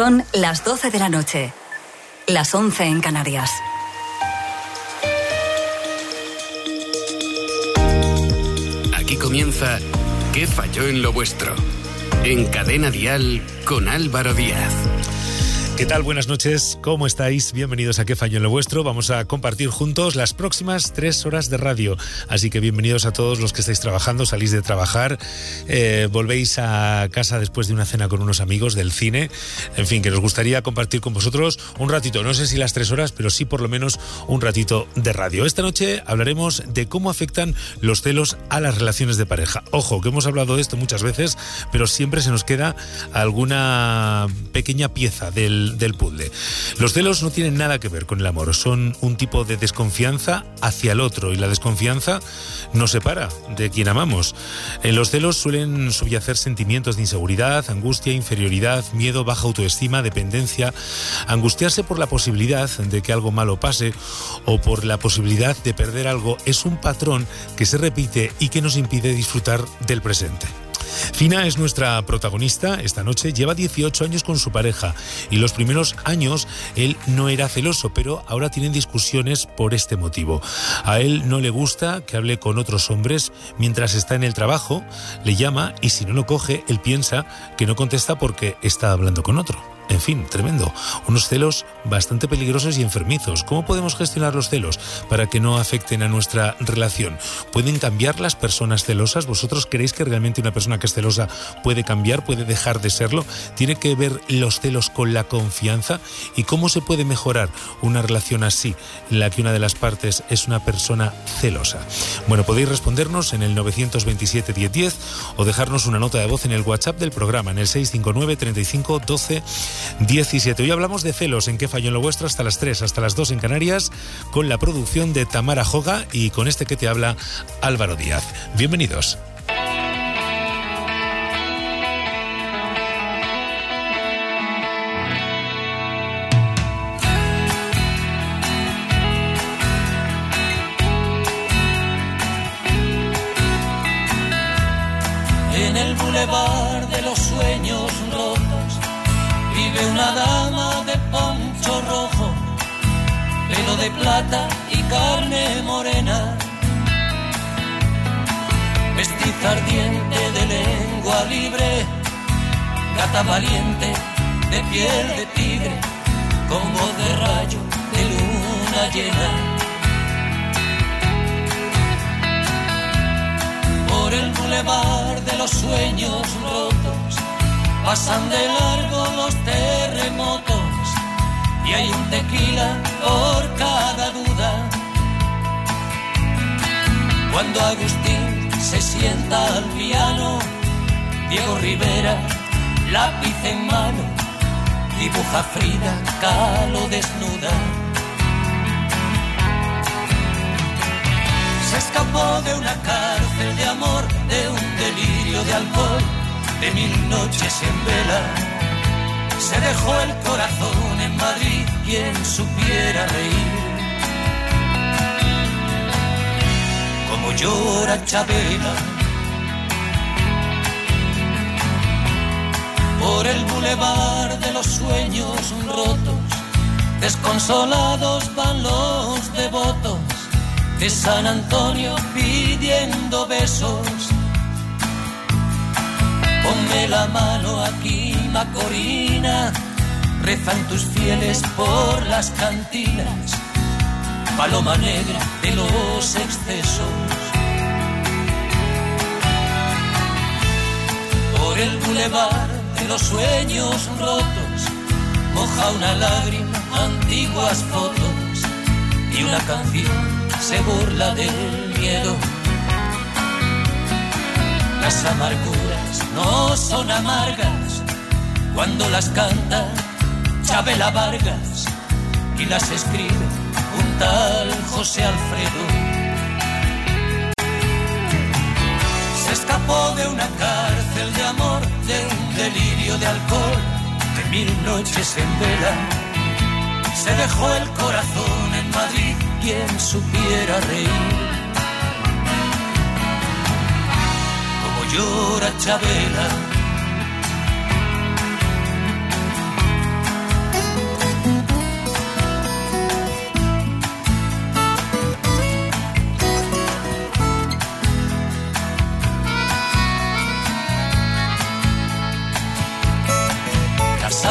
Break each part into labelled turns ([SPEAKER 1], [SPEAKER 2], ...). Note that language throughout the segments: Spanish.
[SPEAKER 1] Son las 12 de la noche, las 11 en Canarias.
[SPEAKER 2] Aquí comienza ¿Qué falló en lo vuestro? En Cadena Dial con Álvaro Díaz.
[SPEAKER 3] ¿Qué tal? Buenas noches, ¿cómo estáis? Bienvenidos a ¿Qué falló en lo vuestro? Vamos a compartir juntos las próximas 3 horas de radio. Así que bienvenidos a todos los que estáis trabajando, salís de trabajar, volvéis a casa después de una cena con unos amigos del cine. En fin, que nos gustaría compartir con vosotros un ratito, no sé si las 3 horas, pero sí por lo menos un ratito de radio. Esta noche hablaremos de cómo afectan los celos a las relaciones de pareja. Ojo, que hemos hablado de esto muchas veces, pero siempre se nos queda alguna pequeña pieza del puzzle. Los celos no tienen nada que ver con el amor, son un tipo de desconfianza hacia el otro, y la desconfianza nos separa de quien amamos. En los celos suelen subyacer sentimientos de inseguridad, angustia, inferioridad, miedo, baja autoestima, dependencia, angustiarse por la posibilidad de que algo malo pase o por la posibilidad de perder algo. Es un patrón que se repite y que nos impide disfrutar del presente. Fina es nuestra protagonista esta noche. Lleva 18 años con su pareja y los primeros años él no era celoso, pero ahora tienen discusiones por este motivo. A él no le gusta que hable con otros hombres mientras está en el trabajo, le llama y si no lo coge, él piensa que no contesta porque está hablando con otro. En fin, tremendo. Unos celos bastante peligrosos y enfermizos. ¿Cómo podemos gestionar los celos para que no afecten a nuestra relación? ¿Pueden cambiar las personas celosas? ¿Vosotros creéis que realmente una persona que es celosa puede cambiar, puede dejar de serlo? ¿Tiene que ver los celos con la confianza? ¿Y cómo se puede mejorar una relación así, en la que una de las partes es una persona celosa? Bueno, podéis respondernos en el 927 1010 o dejarnos una nota de voz en el WhatsApp del programa, en el 659 35 12 17. Hoy hablamos de celos en ¿Qué falló en lo vuestro? Hasta las 3, hasta las 2 en Canarias, con la producción de Tamara Joga y con este que te habla, Álvaro Díaz. Bienvenidos.
[SPEAKER 4] En el bulevar de los sueños rotos vive una dama de poncho rojo, pelo de plata y carne morena, mestiza ardiente de lengua libre, gata valiente de piel de tigre, con voz de rayo de luna llena. Por el bulevar de los sueños rotos pasan de largo los terremotos y hay un tequila por cada duda. Cuando Agustín se sienta al piano, Diego Rivera, lápiz en mano, dibuja Frida Kahlo desnuda. Se escapó de una cárcel de amor, de un delirio de alcohol, de 1000 noches en vela. Se dejó el corazón en Madrid, quien supiera reír. Como llora Chabela. Por el bulevar de los sueños rotos, desconsolados van los devotos de San Antonio pidiendo besos. Ponme la mano aquí, Macorina, rezan tus fieles por las cantinas, paloma negra de los excesos. Por el bulevar de los sueños rotos, moja una lágrima antiguas fotos y una canción se burla del miedo. Las amarguras no son amargas cuando las canta Chabela Vargas y las escribe un tal José Alfredo. Se escapó de una cárcel de amor, de un delirio de alcohol, de 1000 noches en vela. Se dejó el corazón en Madrid, quien supiera reír. Como llora Chabela.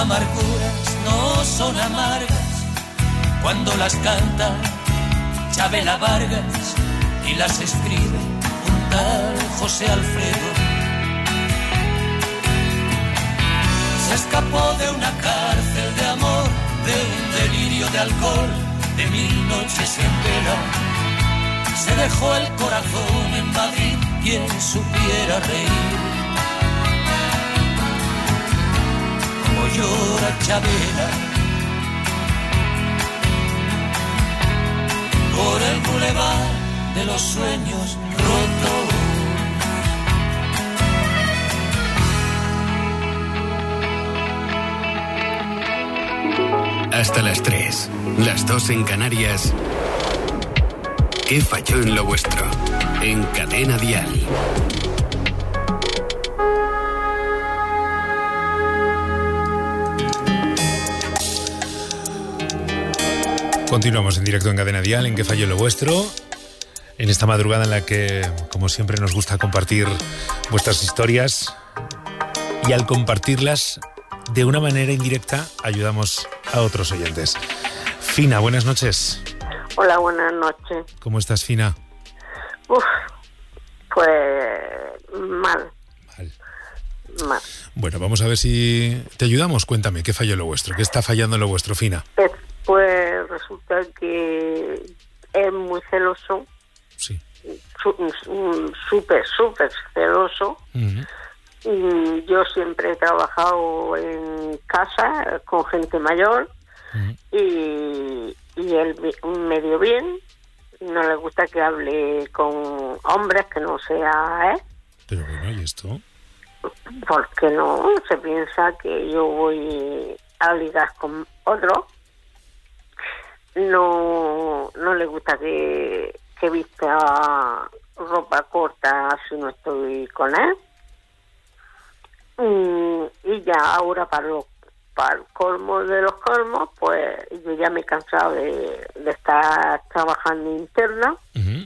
[SPEAKER 4] amarguras no son amargas cuando las canta Chabela Vargas y las escribe un tal José Alfredo. Se escapó de una cárcel de amor, de un delirio de alcohol, de 1000 noches en vela. Se dejó el corazón en Madrid, quien supiera reír. Como llora Chabela por el bulevar de los sueños rotos.
[SPEAKER 2] Hasta las 3, las 2 en Canarias. ¿Qué falló en lo vuestro? En Cadena Dial.
[SPEAKER 3] Continuamos en directo en Cadena Dial, en ¿Qué falló en lo vuestro? En esta madrugada en la que, como siempre, nos gusta compartir vuestras historias, y al compartirlas de una manera indirecta ayudamos a otros oyentes. Fina, buenas noches.
[SPEAKER 5] Hola, buenas noches.
[SPEAKER 3] ¿Cómo estás, Fina?
[SPEAKER 5] Pues mal.
[SPEAKER 3] Bueno, vamos a ver si te ayudamos. Cuéntame, ¿qué falló en lo vuestro? ¿Qué está fallando en lo vuestro, Fina?
[SPEAKER 5] Pues resulta que es muy celoso.
[SPEAKER 3] Sí.
[SPEAKER 5] Súper celoso.
[SPEAKER 3] Uh-huh.
[SPEAKER 5] Y yo siempre he trabajado en casa con gente mayor. Uh-huh. Y él medio bien. No le gusta que hable con hombres que no sea él.
[SPEAKER 3] Pero bueno, ¿y esto?
[SPEAKER 5] Porque no, se piensa que yo voy a ligar con otro. No le gusta que vista ropa corta si no estoy con él. Y ya ahora para el colmo de los colmos, pues yo ya me he cansado de estar trabajando interna. Uh-huh.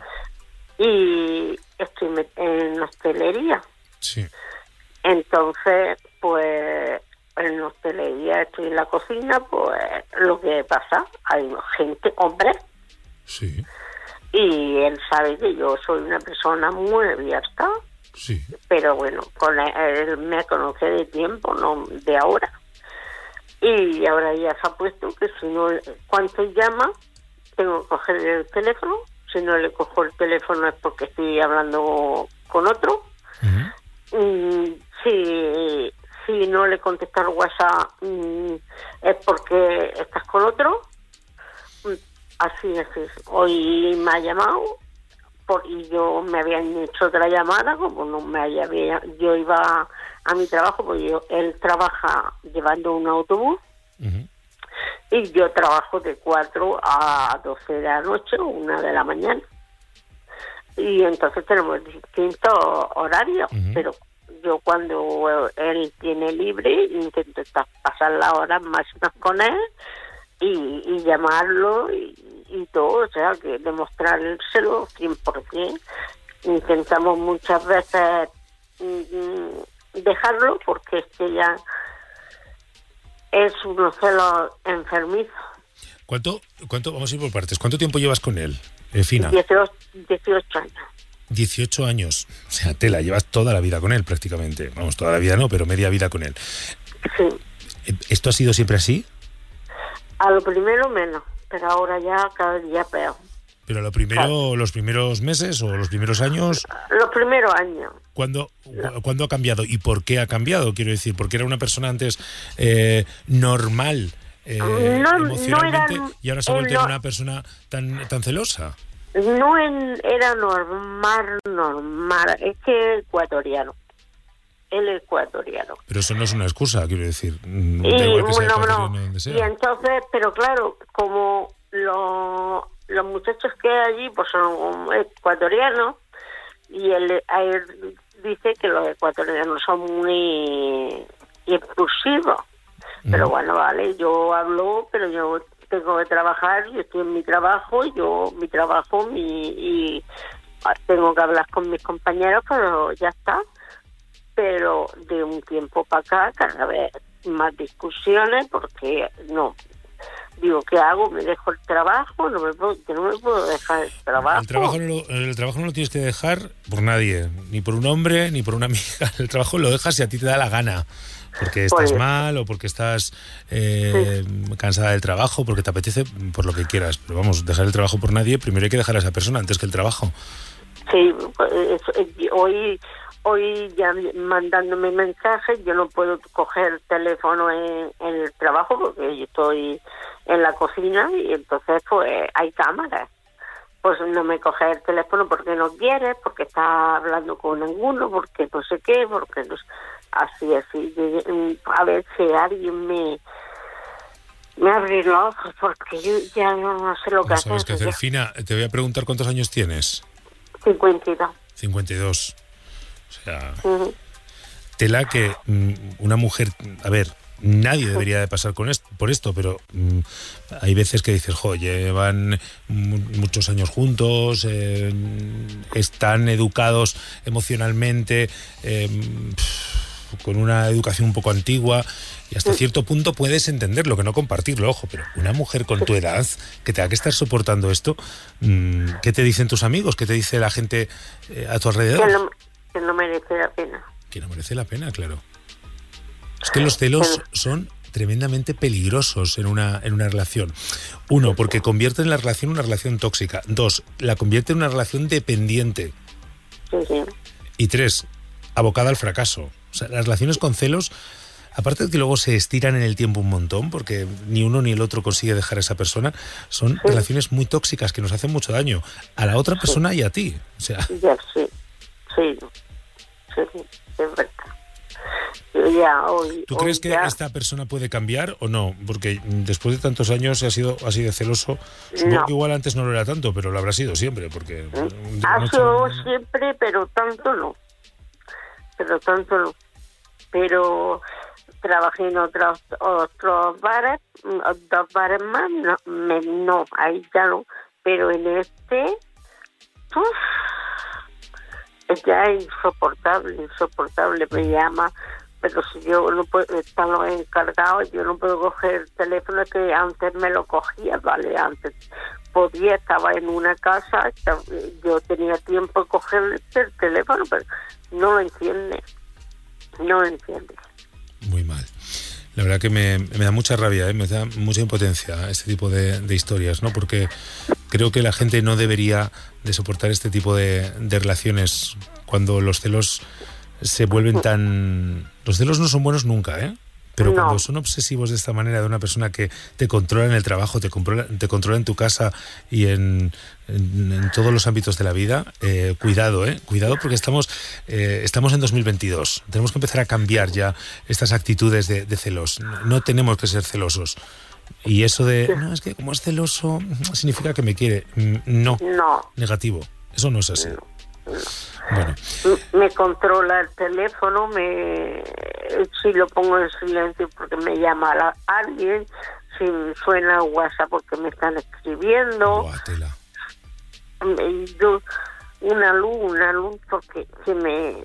[SPEAKER 5] Y estoy en hostelería.
[SPEAKER 3] Sí.
[SPEAKER 5] Entonces, pues en hostelería estoy en la cocina, pues lo que pasa, hay gente, hombres.
[SPEAKER 3] Sí.
[SPEAKER 5] Y él sabe que yo soy una persona muy abierta.
[SPEAKER 3] Sí.
[SPEAKER 5] Pero bueno, con él me conoce de tiempo, no de ahora. Y ahora ya se ha puesto que si no, cuando llama, tengo que coger el teléfono. Si no le cojo el teléfono es porque estoy hablando con otro. Uh-huh. Si no le contesta el WhatsApp es porque estás con otro. Así es. Hoy me ha llamado y yo me habían hecho otra llamada, como no me había, yo iba a mi trabajo, porque él trabaja llevando un autobús. Uh-huh. Y yo trabajo de 4 a 12 de la noche o 1 de la mañana. Y entonces tenemos distintos horarios. Uh-huh. Pero yo cuando él tiene libre intento pasar las horas máximas con él y llamarlo y todo, o sea, que demostrárselo 100%. Intentamos muchas veces dejarlo porque es que ya es unos celos enfermizos.
[SPEAKER 3] ¿Cuánto, vamos a ir por partes, cuánto tiempo llevas con él, Fina?
[SPEAKER 5] 18 años.
[SPEAKER 3] 18 años, o sea, tela, llevas toda la vida con él prácticamente. Vamos, toda la vida no, pero media vida con él.
[SPEAKER 5] Sí.
[SPEAKER 3] ¿Esto ha sido siempre así?
[SPEAKER 5] A lo primero menos, pero ahora ya cada día peor.
[SPEAKER 3] ¿Pero lo primero, claro, los primeros meses o los primeros años?
[SPEAKER 5] Los primeros años.
[SPEAKER 3] ¿Cuándo ha cambiado? ¿Y por qué ha cambiado? Quiero decir, ¿porque era una persona antes normal emocionalmente y ahora se ha vuelto una persona tan celosa?
[SPEAKER 5] No era normal, es que ecuatoriano. Él es ecuatoriano.
[SPEAKER 3] Pero eso no es una excusa, quiero decir.
[SPEAKER 5] Y entonces, pero claro, como los muchachos que hay allí pues son ecuatorianos, y él dice que los ecuatorianos son muy impulsivos. Pero bueno, vale, yo hablo, pero yo tengo que trabajar, yo estoy en mi trabajo, y tengo que hablar con mis compañeros, pero ya está. Pero de un tiempo para acá, cada vez más discusiones porque no. Digo, ¿qué hago? ¿Me dejo el trabajo? No me puedo dejar el trabajo.
[SPEAKER 3] El trabajo no lo tienes que dejar por nadie, ni por un hombre, ni por una amiga. El trabajo lo dejas si a ti te da la gana. Porque estás mal o porque estás cansada del trabajo, porque te apetece, por lo que quieras. Pero vamos, dejar el trabajo por nadie, primero hay que dejar a esa persona antes que el trabajo.
[SPEAKER 5] Sí, hoy ya mandándome mensajes, yo no puedo coger el teléfono en el trabajo porque yo estoy en la cocina y entonces pues hay cámaras. Pues no me coge el teléfono porque no quiere, porque está hablando con ninguno, porque no sé qué, porque no sé. Así. A ver si alguien me abre los ojos, porque yo ya no sé lo que hacer.
[SPEAKER 3] ¿Sabes qué hacer? Fina, te voy a preguntar cuántos años tienes.
[SPEAKER 5] 52.
[SPEAKER 3] 52. O sea, tela que una mujer, a ver, nadie debería de pasar por esto, pero hay veces que dices, llevan muchos años juntos, están educados emocionalmente, con una educación un poco antigua, y hasta cierto punto puedes entenderlo, que no compartirlo, ojo, pero una mujer con tu edad que tenga que estar soportando esto, ¿qué te dicen tus amigos? ¿Qué te dice la gente a tu alrededor?
[SPEAKER 5] Que no merece la pena.
[SPEAKER 3] Que no merece la pena, claro. Es que los celos son tremendamente peligrosos en una relación. Uno, porque convierten la relación en una relación tóxica. Dos, la convierte en una relación dependiente.
[SPEAKER 5] Sí.
[SPEAKER 3] Y tres, abocada al fracaso. O sea, las relaciones con celos, aparte de que luego se estiran en el tiempo un montón, porque ni uno ni el otro consigue dejar a esa persona, son relaciones muy tóxicas que nos hacen mucho daño a la otra persona y a ti. O sea.
[SPEAKER 5] Ya, sí, es verdad.
[SPEAKER 3] ¿Tú crees que esta persona puede cambiar o no? Porque después de tantos años ha sido así de celoso. Supongo que igual antes no lo era tanto, pero lo habrá sido siempre, porque
[SPEAKER 5] ha sido siempre, pero tanto no. Pero trabajé en otros bares, dos bares más, no, ahí ya no. Pero en este, ya es insoportable, me llama, pero si yo no puedo, están los encargados, yo no puedo coger el teléfono, que antes me lo cogía, ¿vale? Antes podía, estaba en una casa, yo tenía tiempo de coger el teléfono, pero no lo entiende.
[SPEAKER 3] Muy mal. La verdad que me da mucha rabia, me da mucha impotencia este tipo de historias, ¿no? Porque creo que la gente no debería de soportar este tipo de relaciones cuando los celos se vuelven tan... Los celos no son buenos nunca, ¿eh? Pero cuando son obsesivos de esta manera, de una persona que te controla en el trabajo, te controla en tu casa y en todos los ámbitos de la vida, cuidado porque estamos en 2022. Tenemos que empezar a cambiar ya estas actitudes de celos. No tenemos que ser celosos. Y eso de, no, es que como es celoso, significa que me quiere. No. Negativo. Eso no es así. Bueno.
[SPEAKER 5] Me controla el teléfono, si lo pongo en silencio porque me llama alguien, si suena WhatsApp porque me están escribiendo.
[SPEAKER 3] Guátela.
[SPEAKER 5] Una luz porque se me...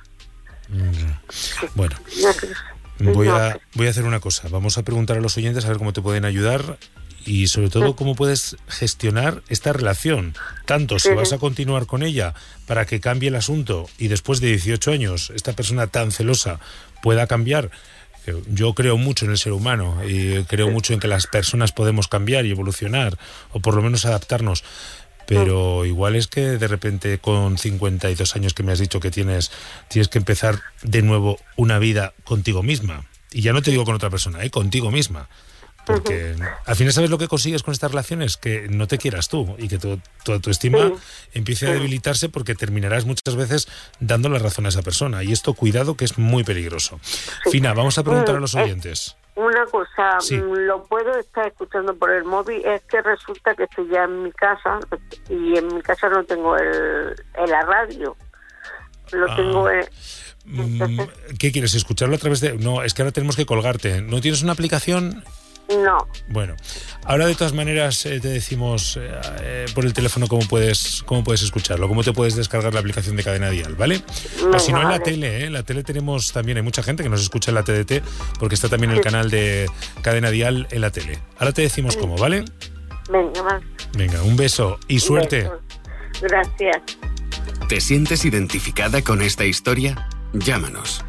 [SPEAKER 3] Bueno, voy a hacer una cosa. Vamos a preguntar a los oyentes a ver cómo te pueden ayudar y sobre todo cómo puedes gestionar esta relación. Tanto si vas a continuar con ella para que cambie el asunto y después de 18 años esta persona tan celosa pueda cambiar. Yo creo mucho en el ser humano y creo mucho en que las personas podemos cambiar y evolucionar o por lo menos adaptarnos. Pero igual es que de repente con 52 años que me has dicho que tienes que empezar de nuevo una vida contigo misma. Y ya no te digo con otra persona, contigo misma. Porque al final, ¿sabes lo que consigues con estas relaciones? Que no te quieras tú y que tu autoestima empiece a debilitarse porque terminarás muchas veces dando la razón a esa persona. Y esto, cuidado, que es muy peligroso. Fina, vamos a preguntar a los oyentes.
[SPEAKER 5] Una cosa, lo puedo estar escuchando por el móvil, es que resulta que estoy ya en mi casa y en mi casa no tengo la radio. Lo tengo
[SPEAKER 3] ¿Qué quieres? ¿Escucharlo a través de...? No, es que ahora tenemos que colgarte. ¿No tienes una aplicación...?
[SPEAKER 5] No.
[SPEAKER 3] Bueno, ahora de todas maneras te decimos por el teléfono cómo puedes escucharlo, cómo te puedes descargar la aplicación de Cadena Dial, ¿vale?
[SPEAKER 5] Venga,
[SPEAKER 3] O si no, en la
[SPEAKER 5] vale.
[SPEAKER 3] tele, En la tele tenemos también, hay mucha gente que nos escucha en la TDT, porque está también el canal de Cadena Dial en la tele. Ahora te decimos cómo, ¿vale?
[SPEAKER 5] Venga, va.
[SPEAKER 3] Venga, un beso y suerte.
[SPEAKER 5] Besos. Gracias.
[SPEAKER 2] ¿Te sientes identificada con esta historia? Llámanos.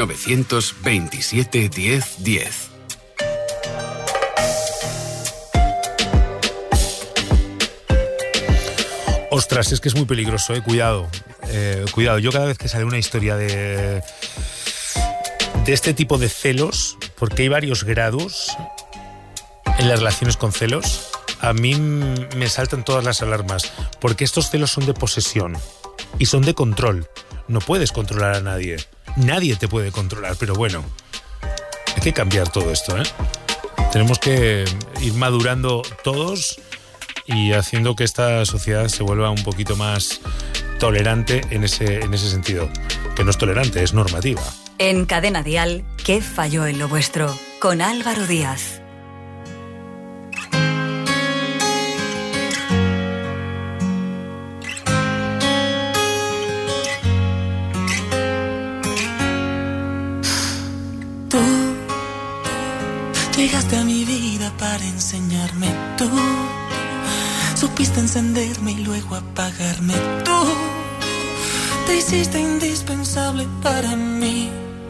[SPEAKER 2] 927 10 10.
[SPEAKER 3] Ostras, es que es muy peligroso, cuidado. Cuidado, yo cada vez que sale una historia de este tipo de celos, porque hay varios grados en las relaciones con celos, a mí me saltan todas las alarmas, porque estos celos son de posesión y son de control. No puedes controlar a nadie. Nadie te puede controlar, pero bueno, hay que cambiar todo esto, ¿eh? Tenemos que ir madurando todos y haciendo que esta sociedad se vuelva un poquito más tolerante en ese sentido. Que no es tolerante, es normativa.
[SPEAKER 1] En Cadena Dial, ¿qué falló en lo vuestro? Con Álvaro Díaz.
[SPEAKER 6] Llegaste a mi vida para enseñarme, tú supiste encenderme y luego apagarme, tú te hiciste indispensable para mí.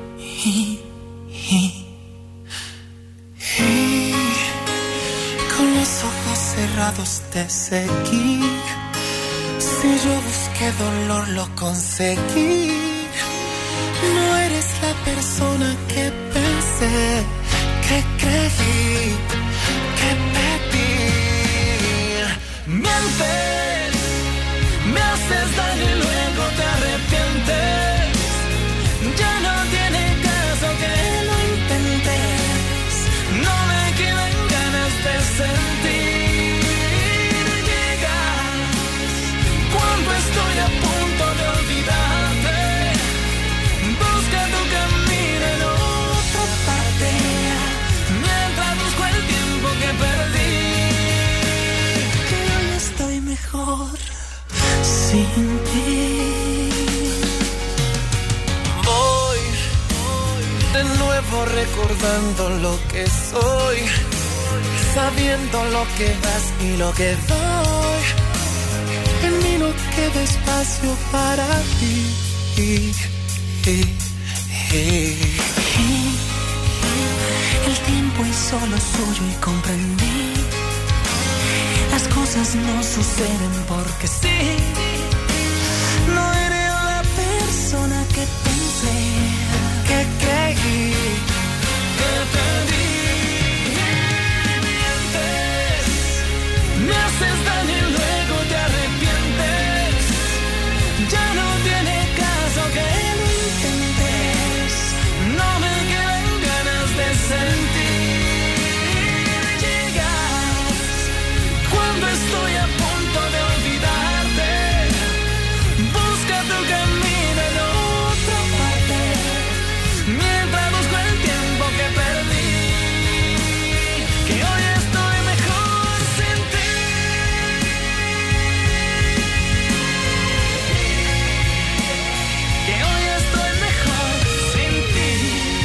[SPEAKER 6] Con los ojos cerrados te seguí, si yo busqué dolor lo conseguí. No eres la persona que pensé, que creí, que pedí. Mientes, me haces daño y luego te arrepientes. Ya no tiene caso que lo intentes. No me quedan ganas de sentir. Llegas cuando estoy a punto de olvidarte. Busca tu camino en otra parte. Mejor sin ti. Voy de nuevo recordando lo que soy, sabiendo lo que das y lo que doy. En mí no queda espacio para ti. El tiempo hizo lo suyo y comprendí. Las cosas no suceden porque sí. No eres la persona que pensé, que creí, que pedí. Mientes, me haces daño y luego te arrepientes. Ya no tiene caso que lo intentes. No me quedan ganas de sentir. Estoy a punto de olvidarte. Busca tu camino en otra parte. Mientras busco el tiempo que perdí. Que hoy estoy mejor sin ti. Que hoy estoy mejor sin ti.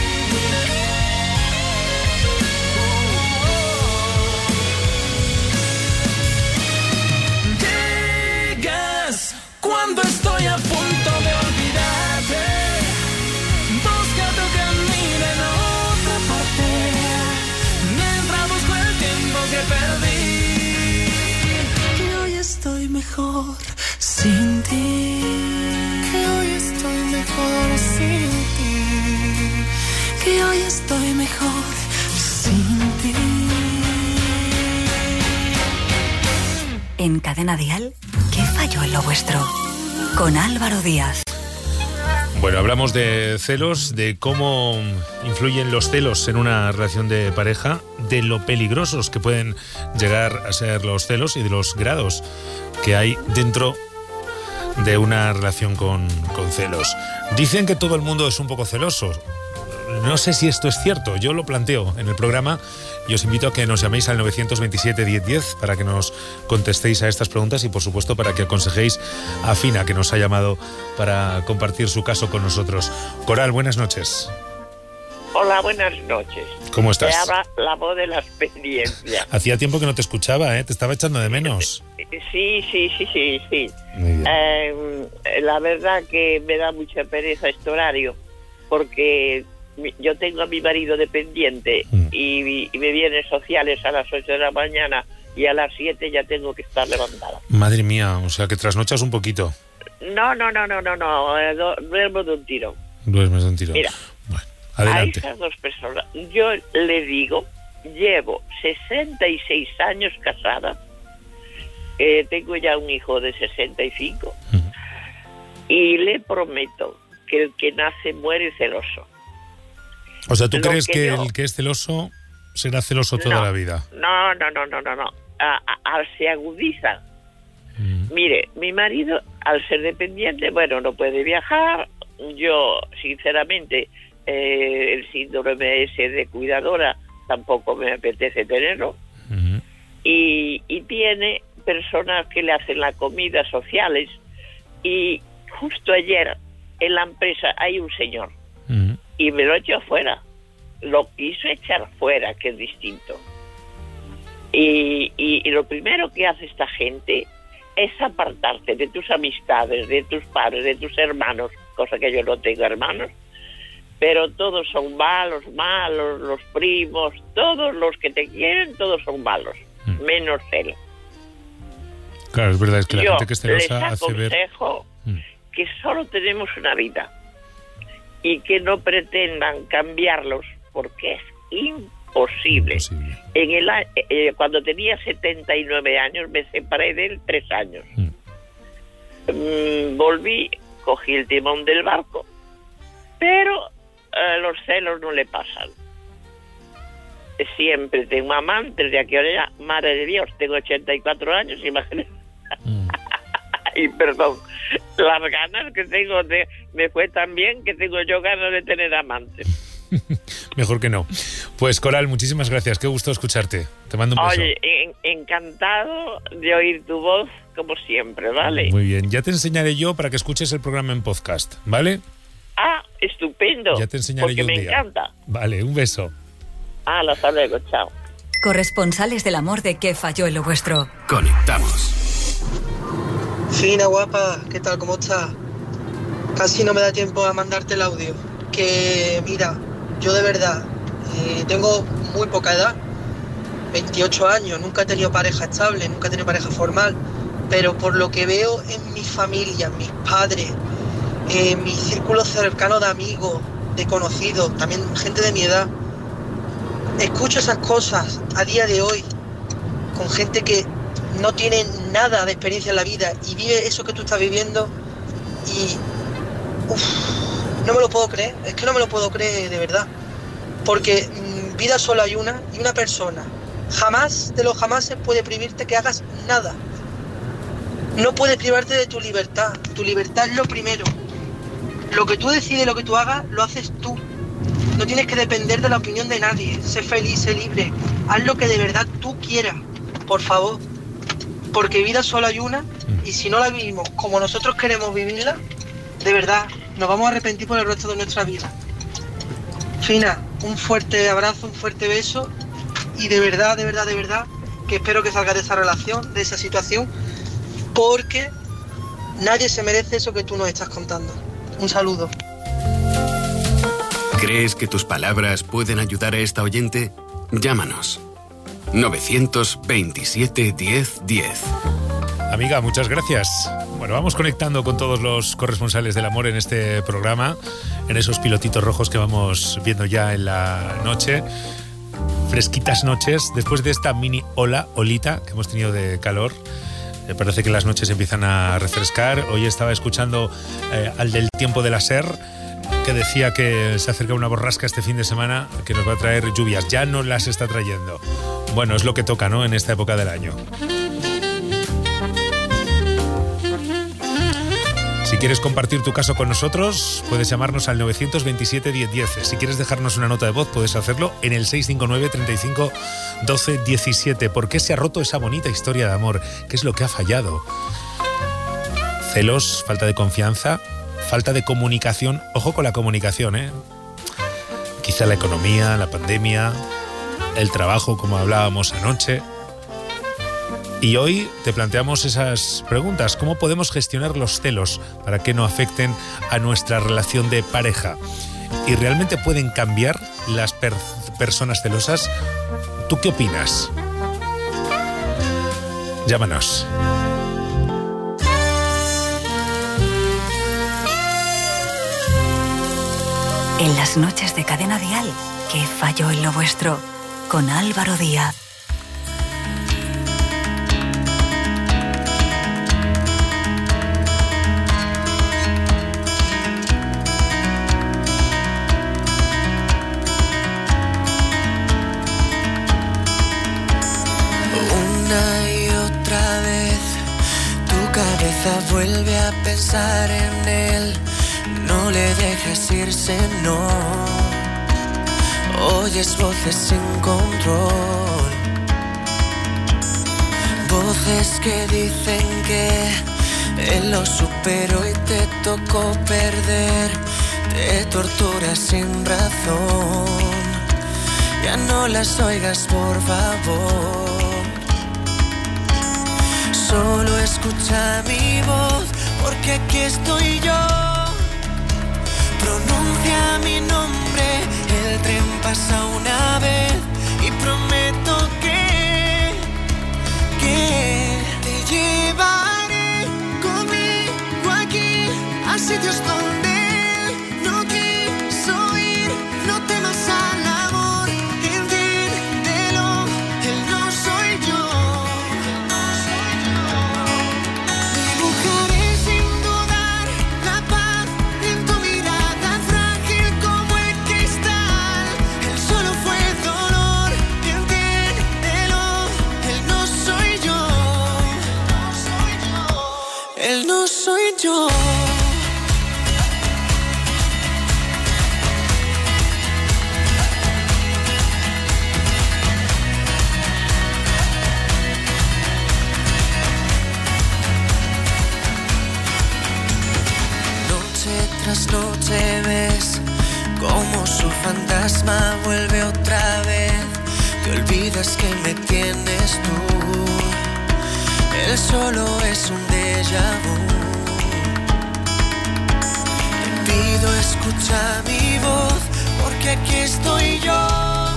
[SPEAKER 6] Cuando estoy a punto de olvidarte, busca tu camino en otra parte. Mientras busco el tiempo que perdí. Que hoy estoy mejor sin ti. Que hoy estoy mejor sin ti. Que hoy estoy mejor sin ti.
[SPEAKER 1] En Cadena Dial, ¿qué falló en lo vuestro? Con Álvaro Díaz.
[SPEAKER 3] Bueno, hablamos de celos, de cómo influyen los celos en una relación de pareja, de lo peligrosos que pueden llegar a ser los celos y de los grados que hay dentro de una relación con celos. Dicen que todo el mundo es un poco celoso. no sé si esto es cierto, yo lo planteo en el programa y os invito a que nos llaméis al 927-1010 para que nos contestéis a estas preguntas y por supuesto para que aconsejéis a Fina, que nos ha llamado para compartir su caso con nosotros. Coral, buenas noches.
[SPEAKER 7] Hola, buenas noches.
[SPEAKER 3] ¿Cómo estás?
[SPEAKER 7] Te habla la voz de la experiencia.
[SPEAKER 3] Hacía tiempo que no te escuchaba, te estaba echando de menos.
[SPEAKER 7] Sí.
[SPEAKER 3] Muy bien.
[SPEAKER 7] La verdad que me da mucha pereza este horario, porque yo tengo a mi marido dependiente y me vienen sociales a las 8 de la mañana y a las 7 ya tengo que estar levantada.
[SPEAKER 3] Madre mía, o sea que trasnochas un poquito.
[SPEAKER 7] No, duermo de un tiro.
[SPEAKER 3] Duermes de un tiro.
[SPEAKER 7] Mira,
[SPEAKER 3] bueno, adelante.
[SPEAKER 7] a esas dos personas, yo le digo, llevo 66 años casada, tengo ya un hijo de 65 y le prometo que el que nace muere celoso.
[SPEAKER 3] O sea, ¿tú crees que
[SPEAKER 7] yo...
[SPEAKER 3] el que es celoso será celoso toda la vida?
[SPEAKER 7] No. Se agudiza. Mire, mi marido, al ser dependiente, bueno, no puede viajar. Yo, sinceramente, el síndrome ese de cuidadora tampoco me apetece tenerlo. Y tiene personas que le hacen la comida sociales. Y justo ayer en la empresa hay un señor y me lo echó fuera. Lo quiso echar fuera, que es distinto. Y lo primero que hace esta gente es apartarte de tus amistades, de tus padres, de tus hermanos, cosa que yo no tengo hermanos, pero todos son malos, los primos, todos los que te quieren, todos son malos, menos él.
[SPEAKER 3] Claro, es verdad, es que la
[SPEAKER 7] yo
[SPEAKER 3] gente que es celosa
[SPEAKER 7] les
[SPEAKER 3] hace ver...
[SPEAKER 7] aconsejo que solo tenemos una vida y que no pretendan cambiarlos, porque es imposible. Cuando tenía 79 años me separé de él 3 años. Volví, cogí el timón del barco, pero los celos no le pasan. Siempre tengo amantes de aquí a allá. Madre de Dios, tengo 84 años, imagínate. Y perdón, las ganas que tengo me fue tan bien que tengo yo ganas de tener amantes.
[SPEAKER 3] Mejor que no. Pues Coral, muchísimas gracias, qué gusto escucharte. Te mando un beso.
[SPEAKER 7] Oye, encantado de oír tu voz como siempre, ¿vale?
[SPEAKER 3] Muy bien, ya te enseñaré yo para que escuches el programa en podcast, ¿vale?
[SPEAKER 7] Ah, estupendo.
[SPEAKER 3] Ya te enseñaré yo un día.
[SPEAKER 7] Porque me encanta.
[SPEAKER 3] Vale, un beso.
[SPEAKER 7] Hasta luego, chao.
[SPEAKER 1] Corresponsales del amor de ¿Qué falló en lo vuestro?
[SPEAKER 2] Conectamos.
[SPEAKER 8] Fina, guapa, ¿qué tal? ¿Cómo estás? Casi no me da tiempo a mandarte el audio. Que, mira, yo de verdad tengo muy poca edad, 28 años, nunca he tenido pareja estable, nunca he tenido pareja formal, pero por lo que veo en mi familia, mis padres, mi círculo cercano de amigos, de conocidos, también gente de mi edad, escucho esas cosas a día de hoy con gente que no tiene nada de experiencia en la vida y vive eso que tú estás viviendo y no me lo puedo creer, es que no me lo puedo creer de verdad, porque vida solo hay una y una persona jamás de los jamases puede prohibirte que hagas nada, no puede privarte de tu libertad es lo primero, lo que tú decides, lo que tú hagas, lo haces tú. No tienes que depender de la opinión de nadie. Sé feliz, sé libre. Haz lo que de verdad tú quieras, por favor. Porque vida solo hay una y si no la vivimos como nosotros queremos vivirla, de verdad, nos vamos a arrepentir por el resto de nuestra vida. Fina, un fuerte abrazo, un fuerte beso y de verdad, que espero que salgas de esa relación, de esa situación, porque nadie se merece eso que tú nos estás contando. Un saludo.
[SPEAKER 2] ¿Crees que tus palabras pueden ayudar a esta oyente? Llámanos. 927 1010.
[SPEAKER 3] Amiga, muchas gracias. Bueno, vamos conectando con todos los corresponsales del amor en este programa, en esos pilotitos rojos que vamos viendo ya en la noche. Fresquitas noches, después de esta mini olita que hemos tenido de calor. Me parece que las noches empiezan a refrescar. Hoy estaba escuchando al del tiempo de la SER, que decía que se acerca una borrasca este fin de semana que nos va a traer lluvias. Ya no las está trayendo. Bueno, es lo que toca, ¿no?, en esta época del año. Si quieres compartir tu caso con nosotros, puedes llamarnos al 927 1010. Si quieres dejarnos una nota de voz, puedes hacerlo en el 659 35 12 17. ¿Por qué se ha roto esa bonita historia de amor? ¿Qué es lo que ha fallado? Celos, falta de confianza, falta de comunicación. Ojo con la comunicación, ¿eh? Quizá la economía, la pandemia, el trabajo, como hablábamos anoche. Y hoy te planteamos esas preguntas. ¿Cómo podemos gestionar los celos para que no afecten a nuestra relación de pareja? ¿Y realmente pueden cambiar las personas celosas? ¿Tú qué opinas? Llámanos.
[SPEAKER 1] En las noches de Cadena Dial, ¿qué falló en lo vuestro? Con Álvaro Díaz.
[SPEAKER 9] Una y otra vez tu cabeza vuelve a pensar en él. No le dejes irse, no. Oyes voces sin control, voces que dicen que él lo superó y te tocó perder. Te torturas sin razón. Ya no las oigas, por favor. Solo escucha mi voz, porque aquí estoy yo. Pronuncia mi nombre, el tren pasa una vez y prometo que te llevaré conmigo aquí a sitios donde él no quiso ir. No temas al amor, entiéndelo, él no soy yo. Dibujaré sin dudar la paz en tu mirada frágil como el cristal. Él solo fue dolor, entiéndelo, él no soy yo. Él no soy yo. Tras noche ves como su fantasma vuelve otra vez. Te olvidas que me tienes tú. Él solo es un déjà vu. Te pido escucha mi voz, porque aquí estoy yo.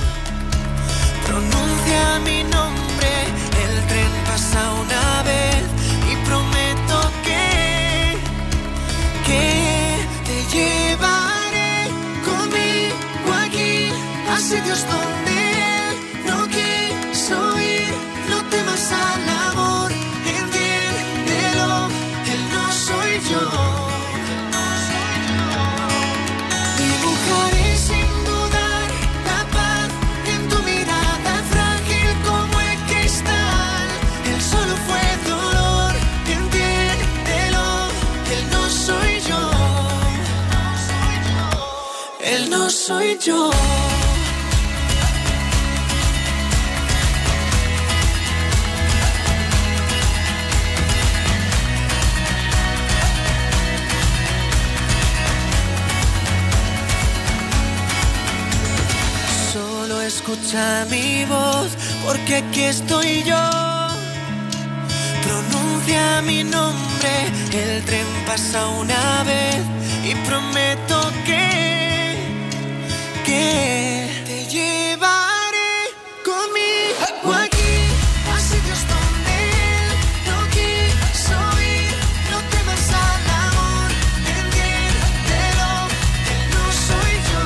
[SPEAKER 9] Pronuncia mi nombre, el tren pasa una vez y prometo que te llevaré conmigo aquí a sitios donde él no quiso ir. No temas al amor, entiéndelo, él no soy yo. Dibujaré sin dudar la paz en tu mirada frágil como el cristal. Él solo fue dolor, entiéndelo, él no soy yo. Él no soy yo. Solo escucha mi voz, porque aquí estoy yo. Pronuncia mi nombre, el tren pasa una vez y prometo que te llevaré conmigo aquí a sitios donde él no quiso ir. No temas al amor, entiéndelo, él no soy yo.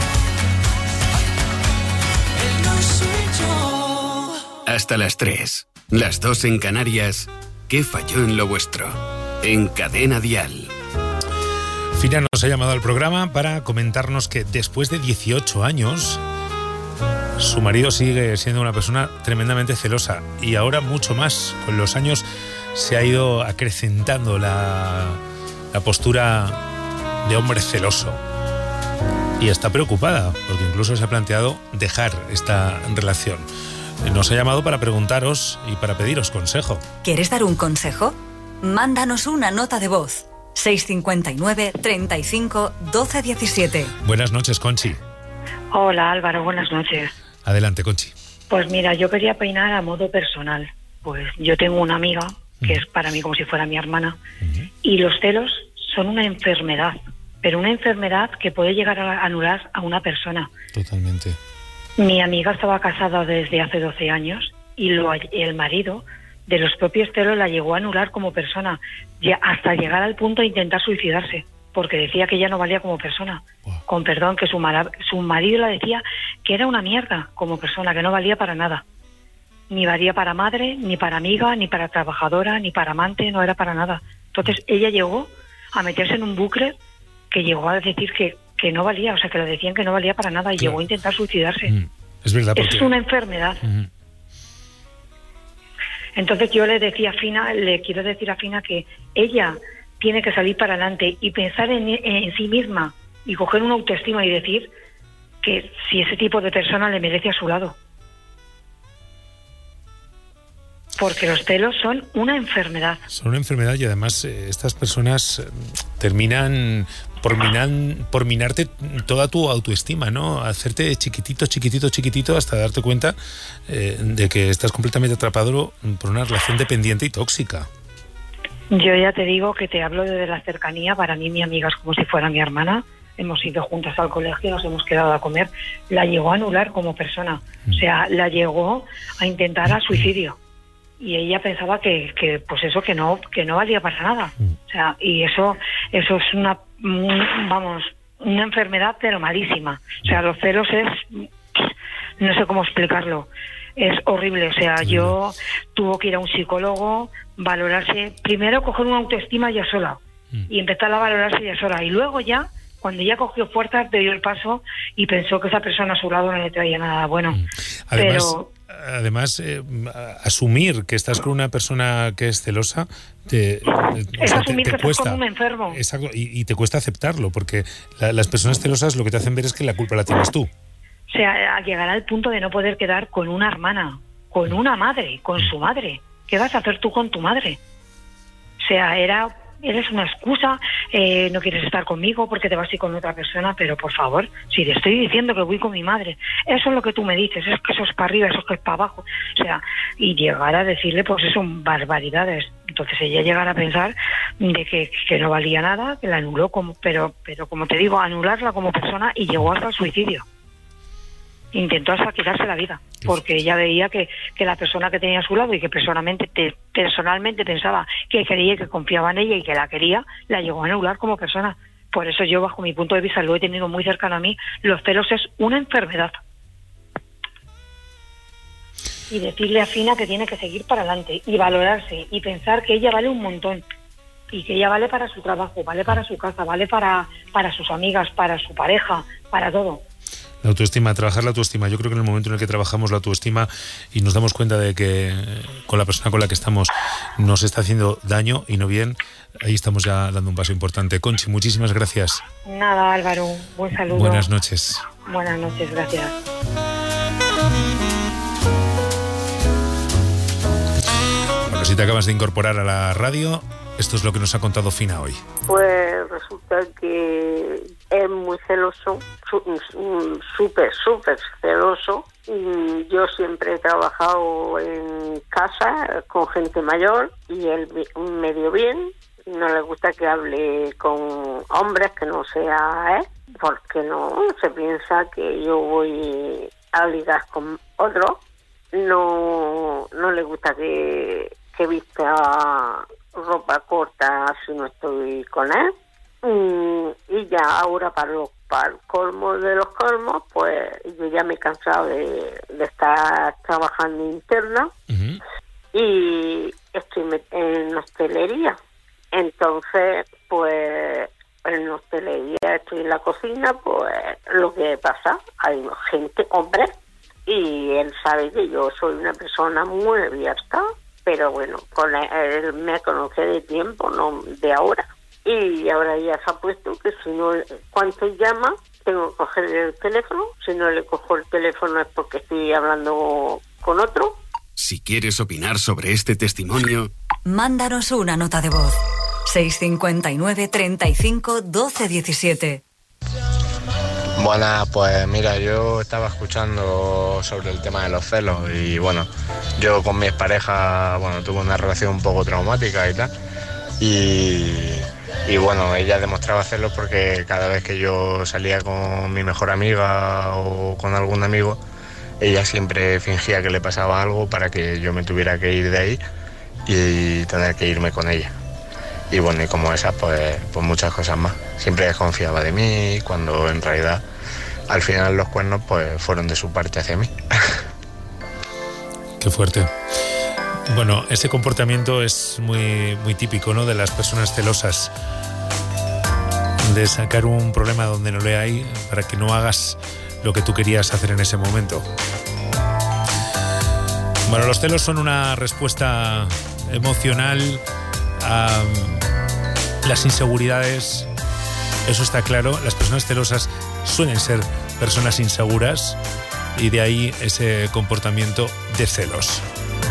[SPEAKER 9] Él no soy yo.
[SPEAKER 2] Hasta las 3, las 2 en Canarias. ¿Qué falló en lo vuestro? En Cadena Dial.
[SPEAKER 3] Fina nos ha llamado al programa para comentarnos que después de 18 años su marido sigue siendo una persona tremendamente celosa y ahora mucho más. Con los años se ha ido acrecentando la postura de hombre celoso. Y está preocupada, porque incluso se ha planteado dejar esta relación. Nos ha llamado para preguntaros y para pediros consejo.
[SPEAKER 1] ¿Quieres dar un consejo? Mándanos una nota de voz. 659 35 12 17.
[SPEAKER 3] Buenas noches, Conchi.
[SPEAKER 10] Hola, Álvaro, buenas noches.
[SPEAKER 3] Adelante, Conchi.
[SPEAKER 10] Pues mira, yo quería opinar a modo personal. Pues yo tengo una amiga que es para mí como si fuera mi hermana, y los celos son una enfermedad, pero una enfermedad que puede llegar a anular a una persona.
[SPEAKER 3] Totalmente.
[SPEAKER 10] Mi amiga estaba casada desde hace 12 años y el marido de los propios celos la llegó a anular como persona, hasta llegar al punto de intentar suicidarse, porque decía que ella no valía como persona. Wow. Con perdón, que su marido la decía que era una mierda como persona, que no valía para nada. Ni valía para madre, ni para amiga, ni para trabajadora, ni para amante, no era para nada. Entonces ella llegó a meterse en un bucle que llegó a decir que no valía, o sea, que le decían que no valía para nada y llegó a intentar suicidarse.
[SPEAKER 3] Es verdad.
[SPEAKER 10] Eso es una enfermedad. Entonces yo le quiero decir a Fina que ella tiene que salir para adelante y pensar en sí misma y coger una autoestima y decir que si ese tipo de persona le merece a su lado. Porque los celos son una enfermedad.
[SPEAKER 3] Son una enfermedad y además estas personas terminan por minarte toda tu autoestima, ¿no? Hacerte chiquitito hasta darte cuenta de que estás completamente atrapado por una relación dependiente y tóxica.
[SPEAKER 10] Yo ya te digo que te hablo desde la cercanía. Para mí mi amiga es como si fuera mi hermana. Hemos ido juntas al colegio, nos hemos quedado a comer. La llegó a anular como persona. O sea, la llegó a intentar a suicidio. Y ella pensaba que pues eso, que no valía para nada. O sea, y eso es una enfermedad, pero malísima. O sea, los celos no sé cómo explicarlo. Es horrible. O sea, yo tuve que ir a un psicólogo, valorarse, primero coger una autoestima ya sola y empezar a valorarse ya sola. Y luego ya, cuando ya cogió fuerzas, dio el paso y pensó que esa persona a su lado no le traía nada bueno.
[SPEAKER 3] Además, asumir que estás con una persona que es celosa te cuesta.
[SPEAKER 10] Como un enfermo.
[SPEAKER 3] Exacto, y te cuesta aceptarlo, porque las personas celosas lo que te hacen ver es que la culpa la tienes tú.
[SPEAKER 10] O sea, llegar al punto de no poder quedar con una hermana, con una madre, con su madre. ¿Qué vas a hacer tú con tu madre? O sea, eres una excusa, no quieres estar conmigo porque te vas a ir con otra persona, pero por favor, si te estoy diciendo que voy con mi madre, eso es lo que tú me dices, es que eso es para arriba, eso es que es para abajo, o sea, y llegar a decirle, pues eso, barbaridades. Entonces ella llegar a pensar de que no valía nada, que la anuló, pero como te digo, anularla como persona, y llegó hasta el suicidio. Intentó hasta quitarse la vida, porque ella veía que la persona que tenía a su lado y que personalmente pensaba que quería y que confiaba en ella y que la quería, la llegó a anular como persona. Por eso yo, bajo mi punto de vista, lo he tenido muy cercano a mí, los celos es una enfermedad. Y decirle a Fina que tiene que seguir para adelante y valorarse y pensar que ella vale un montón y que ella vale para su trabajo, vale para su casa, vale para sus amigas, para su pareja, para todo.
[SPEAKER 3] La autoestima, trabajar la autoestima. Yo creo que en el momento en el que trabajamos la autoestima y nos damos cuenta de que con la persona con la que estamos nos está haciendo daño y no bien, ahí estamos ya dando un paso importante. Conchi, muchísimas gracias.
[SPEAKER 10] Nada, Álvaro, buen saludo.
[SPEAKER 3] Buenas noches.
[SPEAKER 10] Buenas noches, gracias.
[SPEAKER 3] Bueno, si te acabas de incorporar a la radio, esto es lo que nos ha contado Fina hoy.
[SPEAKER 5] Pues resulta que es muy celoso, súper celoso. Yo siempre he trabajado en casa con gente mayor y él medio bien. No le gusta que hable con hombres que no sea él, porque no se piensa que yo voy a ligar con otro. No le gusta que vista ropa corta si no estoy con él. Y ya ahora para el colmo de los colmos, pues yo ya me he cansado de estar trabajando interna y estoy en hostelería. Entonces, pues en hostelería estoy en la cocina, pues lo que pasa, hay gente, hombre, y él sabe que yo soy una persona muy abierta, pero bueno, con él me conoce de tiempo, no de ahora. Y ahora ya se ha puesto que si no, cuando llama, tengo que coger el teléfono. Si no le cojo el teléfono es porque estoy hablando con otro.
[SPEAKER 2] Si quieres opinar sobre este testimonio,
[SPEAKER 1] mándanos una nota de voz. 659 35 12 17.
[SPEAKER 11] Buenas, pues mira, yo estaba escuchando sobre el tema de los celos y bueno, yo con mi expareja, bueno, tuve una relación un poco traumática y tal, y bueno, ella demostraba celos porque cada vez que yo salía con mi mejor amiga o con algún amigo, ella siempre fingía que le pasaba algo para que yo me tuviera que ir de ahí y tener que irme con ella. Y bueno, y como esas, pues muchas cosas más. Siempre desconfiaba de mí, cuando en realidad al final los cuernos pues fueron de su parte hacia mí.
[SPEAKER 3] Qué fuerte. Bueno, ese comportamiento es muy, muy típico, ¿no?, de las personas celosas, de sacar un problema donde no le hay para que no hagas lo que tú querías hacer en ese momento. Bueno, los celos son una respuesta emocional a las inseguridades, eso está claro. Las personas celosas suelen ser personas inseguras y de ahí ese comportamiento de celos.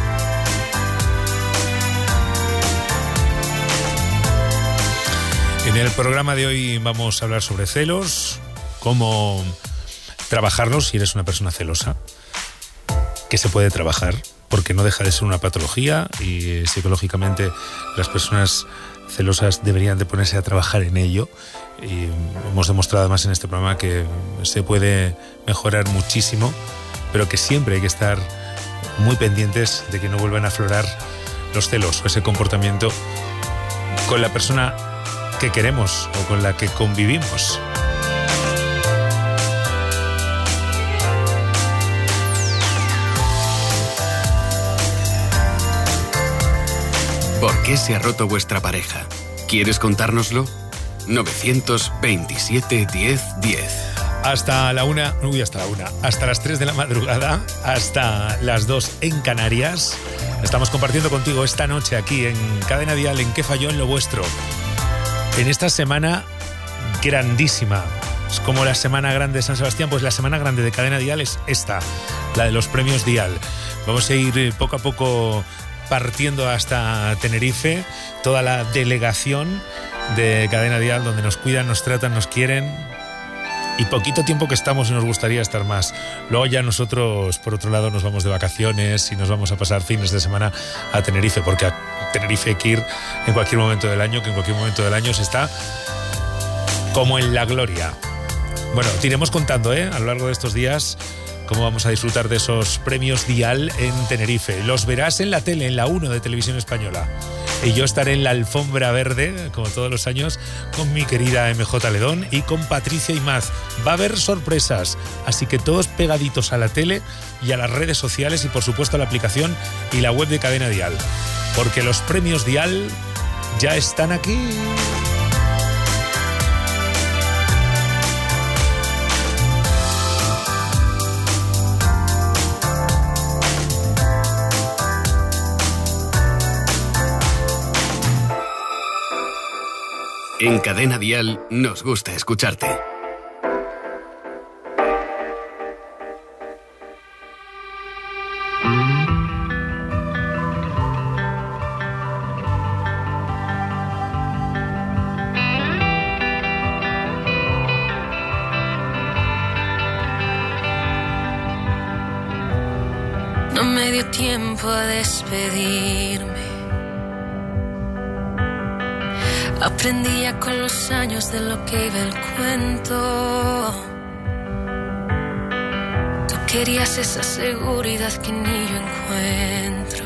[SPEAKER 3] En el programa de hoy vamos a hablar sobre celos, cómo trabajarlos si eres una persona celosa, que se puede trabajar, porque no deja de ser una patología y psicológicamente las personas celosas deberían de ponerse a trabajar en ello. Y hemos demostrado además en este programa que se puede mejorar muchísimo, pero que siempre hay que estar muy pendientes de que no vuelvan a aflorar los celos o ese comportamiento con la persona que queremos o con la que convivimos.
[SPEAKER 2] ¿Por qué se ha roto vuestra pareja? ¿Quieres contárnoslo? 927 10 10.
[SPEAKER 3] Hasta las 3 de la madrugada, hasta las 2 en Canarias. Estamos compartiendo contigo esta noche aquí en Cadena Dial, en ¿Qué falló en lo vuestro? En esta semana grandísima, es como la Semana Grande de San Sebastián, pues la Semana Grande de Cadena Dial es esta, la de los premios Dial. Vamos a ir poco a poco partiendo hasta Tenerife, toda la delegación de Cadena Dial, donde nos cuidan, nos tratan, nos quieren, y poquito tiempo que estamos y nos gustaría estar más. Luego ya nosotros, por otro lado, nos vamos de vacaciones y nos vamos a pasar fines de semana a Tenerife, porque a Tenerife hay que ir en cualquier momento del año, que en cualquier momento del año se está como en la gloria. Bueno, te iremos contando, a lo largo de estos días, cómo vamos a disfrutar de esos premios Dial en Tenerife. Los verás en la tele, en la 1 de Televisión Española. Y yo estaré en la alfombra verde, como todos los años, con mi querida MJ Ledón y con Patricia Imaz. Va a haber sorpresas, así que todos pegaditos a la tele y a las redes sociales y, por supuesto, a la aplicación y la web de Cadena Dial. Porque los premios Dial ya están aquí.
[SPEAKER 2] En Cadena Dial nos gusta escucharte.
[SPEAKER 12] No me dio tiempo a despedirme. Aprendía con los años de lo que iba el cuento. Tú querías esa seguridad que ni yo encuentro.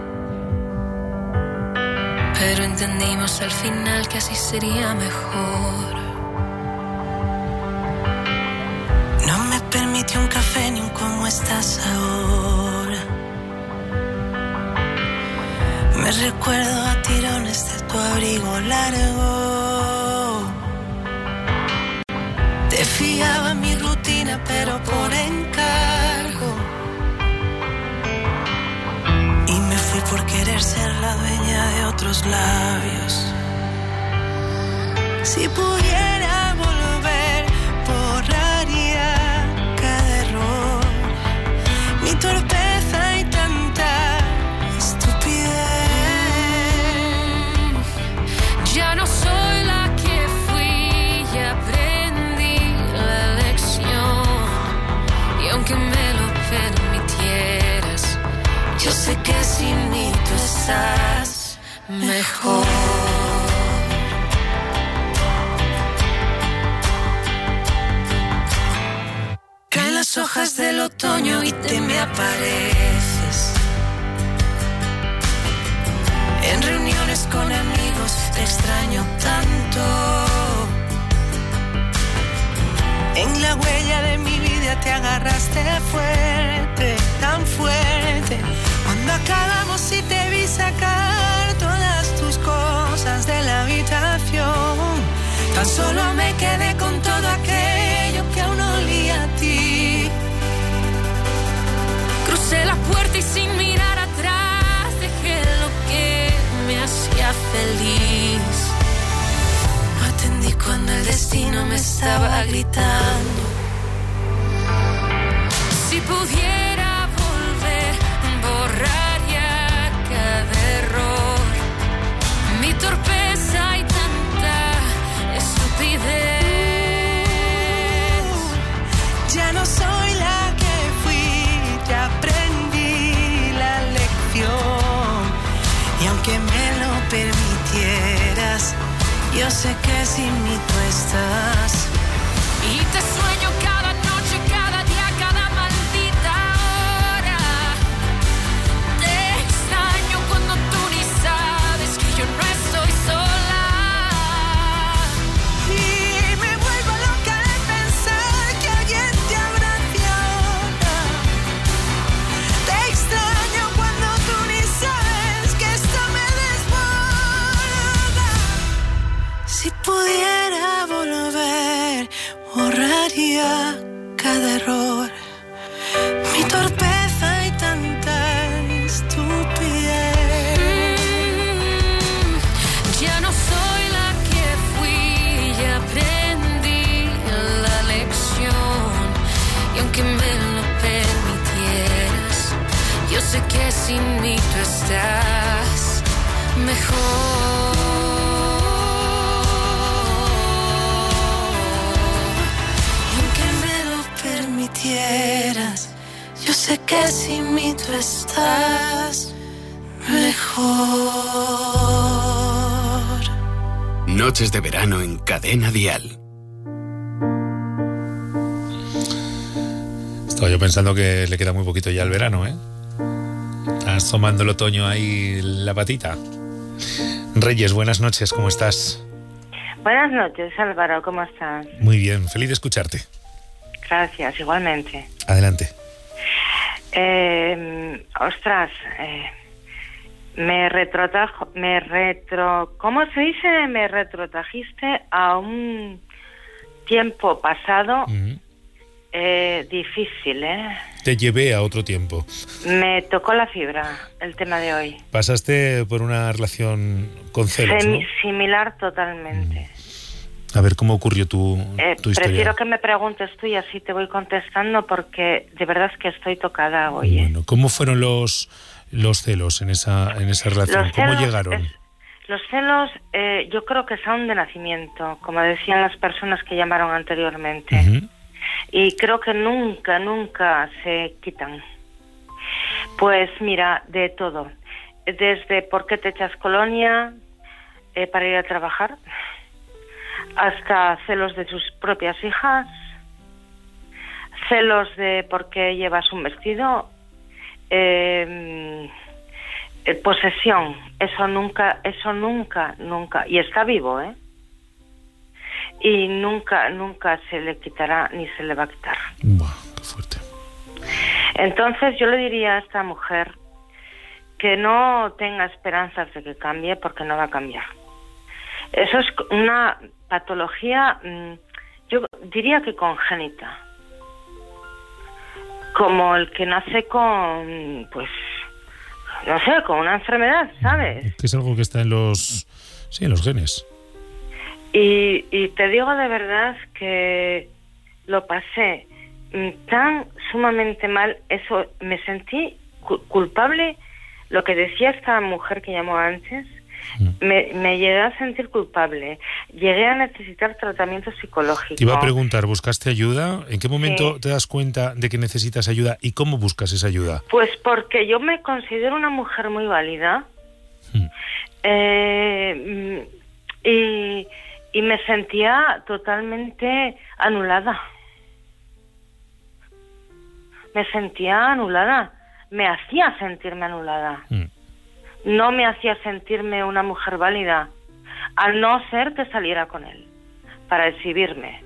[SPEAKER 12] Pero entendimos al final que así sería mejor. No me permitió un café ni un cómo estás ahora. Me recuerdo a tirones de tu abrigo largo. Te fiaba mi rutina, pero por encargo. Y me fui por querer ser la dueña de otros labios.
[SPEAKER 9] Si pudiera volver, borraría cada error, mi torpeza y tanta estupidez.
[SPEAKER 12] Ya no soy la que fui y aprendí la lección. Y aunque me lo permitieras, yo sé que sin mí tú estás mejor. Caen las hojas del otoño y te me apareces. En reuniones con amigos te extraño tanto.
[SPEAKER 9] En la huella de mi vida te agarraste fuerte, tan fuerte. Cuando acabamos y te vi sacar todas tus cosas de la habitación, tan solo me quedé con todo aquello que aún olía a ti.
[SPEAKER 12] Crucé la puerta y sin mirar atrás dejé lo que me hacía feliz.
[SPEAKER 9] Atendí cuando el destino me estaba gritando.
[SPEAKER 12] Si pudiera volver, borraría cada error, mi torpeza y tanta estupidez.
[SPEAKER 9] Ya no soy la que fui, ya aprendí la lección. Y aunque me lo permitieras, yo sé que sin mí tú estás.
[SPEAKER 12] Y te sueño cada noche, cada día, cada maldita hora. Te extraño cuando tú ni sabes que yo no estoy sola.
[SPEAKER 9] Y me vuelvo loca de pensar que alguien te abrace ahora. Te extraño cuando tú ni sabes que esto me desborda. Si pudiera volver, borraría cada error, mi torpeza y tanta estupidez.
[SPEAKER 12] Ya no soy la que fui y aprendí la lección. Y aunque me lo permitieras, yo sé que sin mí tú estás mejor.
[SPEAKER 9] Yo sé que sin mí tú estás mejor.
[SPEAKER 2] Noches de verano en Cadena Dial.
[SPEAKER 3] Estaba yo pensando que le queda muy poquito ya el verano, ¿eh? Estás tomando el otoño ahí la patita. Reyes, buenas noches, ¿cómo estás?
[SPEAKER 13] Buenas noches, Álvaro, ¿cómo estás?
[SPEAKER 3] Muy bien, feliz de escucharte.
[SPEAKER 13] Gracias, igualmente.
[SPEAKER 3] Adelante.
[SPEAKER 13] ¿Cómo se dice? Me retrotrajiste a un tiempo pasado difícil, ¿eh?
[SPEAKER 3] Te llevé a otro tiempo.
[SPEAKER 13] Me tocó la fibra el tema de hoy.
[SPEAKER 3] Pasaste por una relación con celos, ¿no?
[SPEAKER 13] Similar totalmente.
[SPEAKER 3] A ver, ¿cómo ocurrió tu historia?
[SPEAKER 13] Prefiero que me preguntes tú y así te voy contestando porque de verdad es que estoy tocada hoy.
[SPEAKER 3] Bueno, ¿cómo fueron los celos en esa relación? ¿Cómo llegaron?
[SPEAKER 13] Los celos yo creo que son de nacimiento, como decían las personas que llamaron anteriormente. Uh-huh. Y creo que nunca se quitan. Pues mira, de todo. Desde por qué te echas colonia para ir a trabajar, hasta celos de sus propias hijas, celos de por qué llevas un vestido, posesión, eso nunca, y está vivo, y nunca se le quitará ni se le va a quitar.
[SPEAKER 3] Buah, qué fuerte.
[SPEAKER 13] Entonces yo le diría a esta mujer que no tenga esperanzas de que cambie porque no va a cambiar. Eso es una patología, yo diría que congénita, como el que nace con, pues, no sé, con una enfermedad, ¿sabes?
[SPEAKER 3] Que es algo que está en los genes.
[SPEAKER 13] Y te digo de verdad que lo pasé tan sumamente mal, eso, me sentí culpable, lo que decía esta mujer que llamó antes, me llegué a sentir culpable, llegué a necesitar tratamiento psicológico.
[SPEAKER 3] Te iba a preguntar, ¿buscaste ayuda? ¿En qué momento te das cuenta de que necesitas ayuda y cómo buscas esa ayuda?
[SPEAKER 13] Pues porque yo me considero una mujer muy válida y me sentía totalmente anulada. Me sentía anulada, me hacía sentirme anulada. No me hacía sentirme una mujer válida, a no ser que saliera con él, para exhibirme.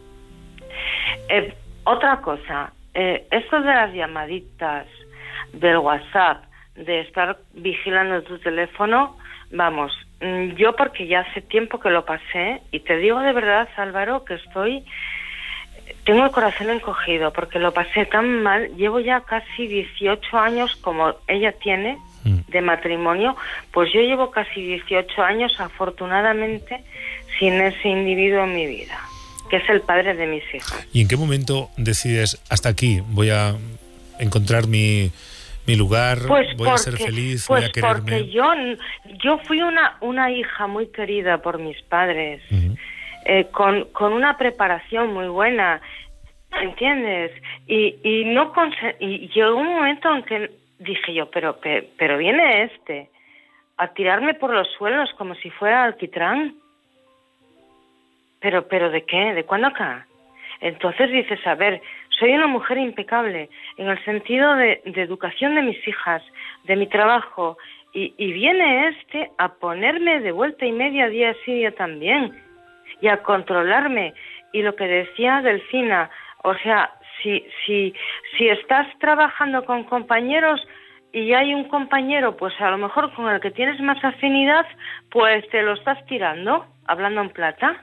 [SPEAKER 13] Otra cosa, esto de las llamaditas, del WhatsApp, de estar vigilando tu teléfono, vamos, yo porque ya hace tiempo que lo pasé, y te digo de verdad, Álvaro, que tengo el corazón encogido, porque lo pasé tan mal. Llevo ya casi 18 años, como ella tiene, de matrimonio, pues yo llevo casi 18 años, afortunadamente, sin ese individuo en mi vida, que es el padre de mis hijas.
[SPEAKER 3] ¿Y en qué momento decides, hasta aquí, voy a encontrar mi lugar, voy a ser feliz, voy a quererme?
[SPEAKER 13] Porque yo fui una hija muy querida por mis padres, con una preparación muy buena, ¿entiendes? Y llegó un momento en que dije yo, pero viene a tirarme por los suelos como si fuera alquitrán. ¿Pero ¿de qué? ¿De cuándo acá? Entonces dices, a ver, soy una mujer impecable en el sentido de educación de mis hijas, de mi trabajo, y viene a ponerme de vuelta y media día sí, día también, y a controlarme. Y lo que decía Delfina, o sea, si estás trabajando con compañeros y hay un compañero, pues a lo mejor con el que tienes más afinidad, pues te lo estás tirando, hablando en plata.